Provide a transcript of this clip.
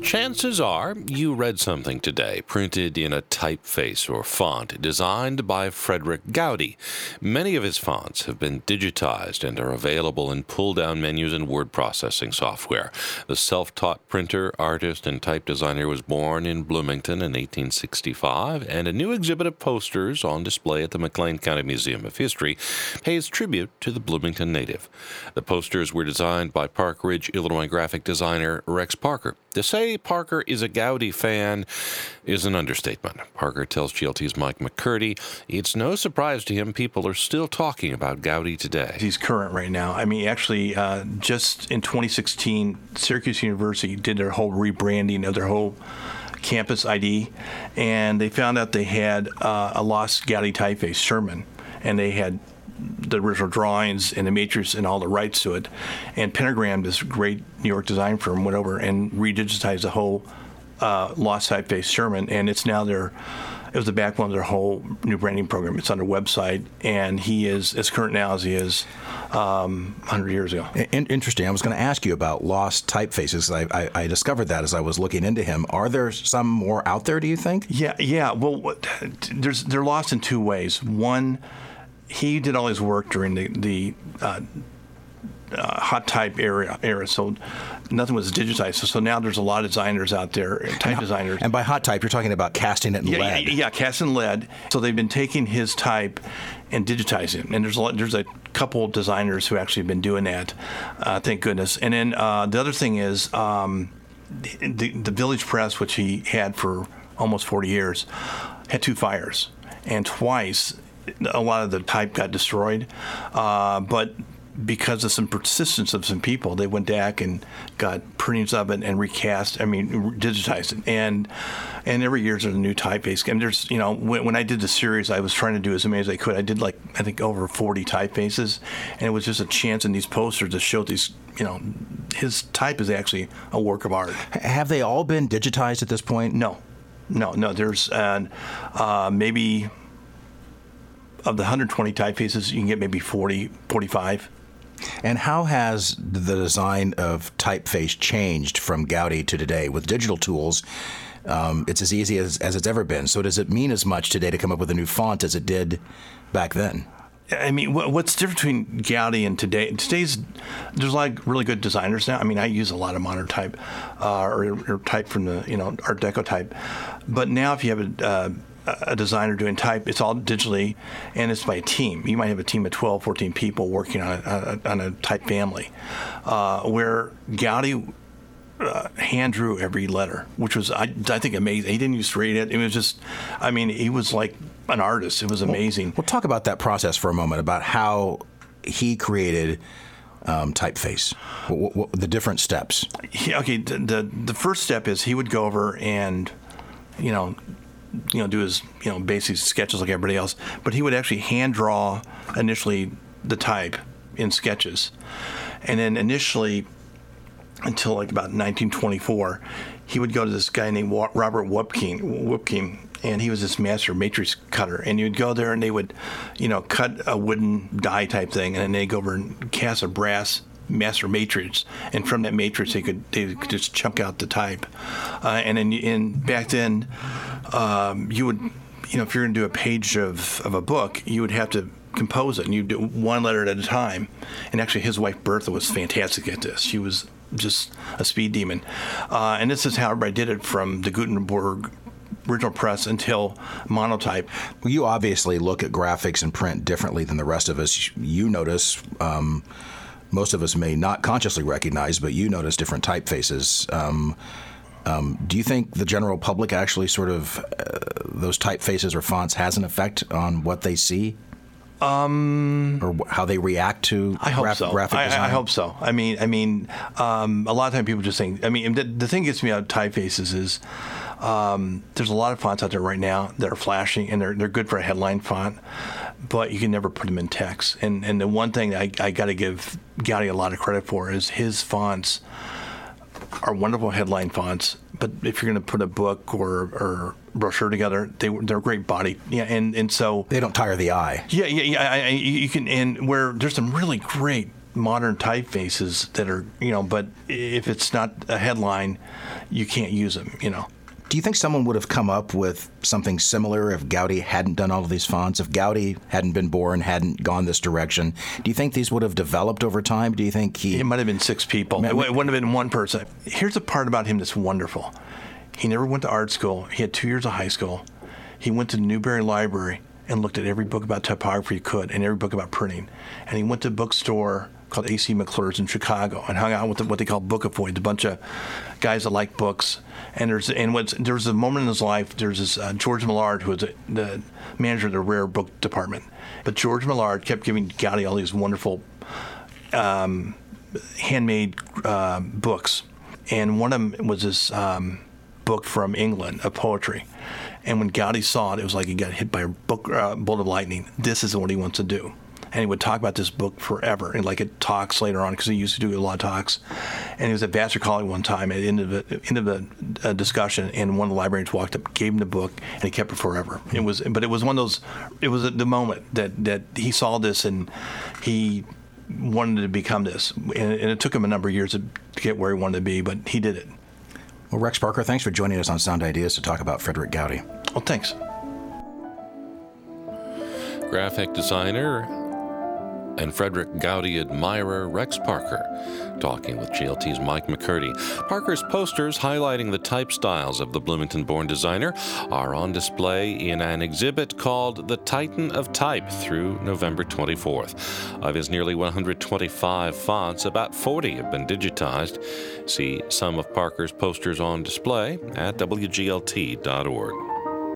Chances are you read something today printed in a typeface or font designed by Frederick Goudy. Many of his fonts have been digitized and are available in pull-down menus and word processing software. The self-taught printer, artist, and type designer was born in Bloomington in 1865, and a new exhibit of posters on display at the McLean County Museum of History pays tribute to the Bloomington native. The posters were designed by Park Ridge, Illinois graphic designer Rex Parker. To say Parker is a Goudy fan is an understatement. Parker tells GLT's Mike McCurdy it's no surprise to him people are still talking about Goudy today. He's current right now. I mean, actually, just in 2016, Syracuse University did their whole rebranding of their whole campus ID, and they found out they had a lost Goudy typeface, Sherman, and they had the original drawings and the matrix and all the rights to it. And Pentagram, this great New York design firm, went over and redigitized the whole lost typeface Sherman, and it's now it was the backbone of their whole new branding program. It's on their website, and he is as current now as he is 100 years ago. Interesting. I was going to ask you about lost typefaces. I discovered that as I was looking into him. Are there some more out there, do you think? Yeah. Well, they're lost in two ways. One, he did all his work during the hot type era, so nothing was digitized. So now there's a lot of designers out there, type designers. And by hot type, you're talking about casting it in lead. Yeah, casting lead. So they've been taking his type and digitizing it. And there's a couple of designers who actually have been doing that, thank goodness. And then the other thing is the Village Press, which he had for almost 40 years, had two fires. And twice, a lot of the type got destroyed, but because of some persistence of some people, they went back and got printings of it and digitized it. And every year there's a new typeface. And there's, when I did the series, I was trying to do as many as I could. I did I think over 40 typefaces, and it was just a chance in these posters to show these, his type is actually a work of art. Have they all been digitized at this point? No. There's maybe of the 120 typefaces, you can get maybe 40, 45. And how has the design of typeface changed from Goudy to today? With digital tools, it's as easy as it's ever been. So does it mean as much today to come up with a new font as it did back then? I mean, what's different between Goudy and today? There's a lot of really good designers now. I mean, I use a lot of modern type or type from the Art Deco type. But now if you have a designer doing type, it's all digitally, and it's by a team. You might have a team of 12, 14 people working on a type family, where Goudy hand drew every letter, which was, I think, amazing. He didn't use to read it. It was just, he was like an artist. It was amazing. We'll talk about that process for a moment, about how he created typeface, the different steps. Okay, the first step is he would go over and, do his, basic sketches like everybody else, but he would actually hand draw initially the type in sketches. And then initially, until like about 1924, he would go to this guy named Robert Wupking, and he was this master matrix cutter. And he would go there and they would, cut a wooden die type thing, and then they'd go over and cast a brass master matrix, and from that matrix they could just chunk out the type. And then back then, you would, if you're going to do a page of a book, you would have to compose it, and you do one letter at a time. And actually, his wife Bertha was fantastic at this. She was just a speed demon. And this is how everybody did it from the Gutenberg original press until monotype. Well, you obviously look at graphics and print differently than the rest of us. You notice. Most of us may not consciously recognize, but you notice different typefaces. Do you think the general public actually sort of, those typefaces or fonts has an effect on what they see? Or how they react to graphic design? I hope so. A lot of times people just think, the thing that gets me out of typefaces is there's a lot of fonts out there right now that are flashing, and they're good for a headline font, but you can never put them in text. And the one thing I got to give Goudy a lot of credit for is his fonts are wonderful headline fonts, but if you're going to put a book or brochure together, they're great body. Yeah, and so they don't tire the eye. Yeah. You can, and where there's some really great modern typefaces that are, but if it's not a headline, you can't use them, Do you think someone would have come up with something similar if Gaudy hadn't done all of these fonts? If Gaudy hadn't been born, hadn't gone this direction, do you think these would have developed over time? Do you think It might have been 6 people. It wouldn't have been one person. Here's a part about him that's wonderful. He never went to art school. He had 2 years of high school. He went to the Newberry Library and looked at every book about typography he could and every book about printing. And he went to a bookstore called A.C. McClure's in Chicago and hung out with what they call bookavoids, a bunch of guys that like books. And there's a moment in his life, there's this George Millard, who was the manager of the rare book department. But George Millard kept giving Gaudy all these wonderful handmade books. And one of them was this book from England of poetry. And when Gaudy saw it, it was like he got hit by a bolt of lightning. This is what he wants to do. And he would talk about this book forever, and like at talks later on, because he used to do a lot of talks. And he was at Vassar College one time at the end of the discussion, and one of the librarians walked up, gave him the book, and he kept it forever. It was one of those. It was the moment that he saw this, and he wanted to become this. And it took him a number of years to get where he wanted to be, but he did it. Well, Rex Parker, thanks for joining us on Sound Ideas to talk about Frederick Gaudy. Well, thanks. Graphic designer and Frederick Gaudy admirer Rex Parker talking with GLT's Mike McCurdy. Parker's posters highlighting the type styles of the Bloomington-born designer are on display in an exhibit called The Titan of Type through November 24th. Of his nearly 125 fonts, about 40 have been digitized. See some of Parker's posters on display at WGLT.org.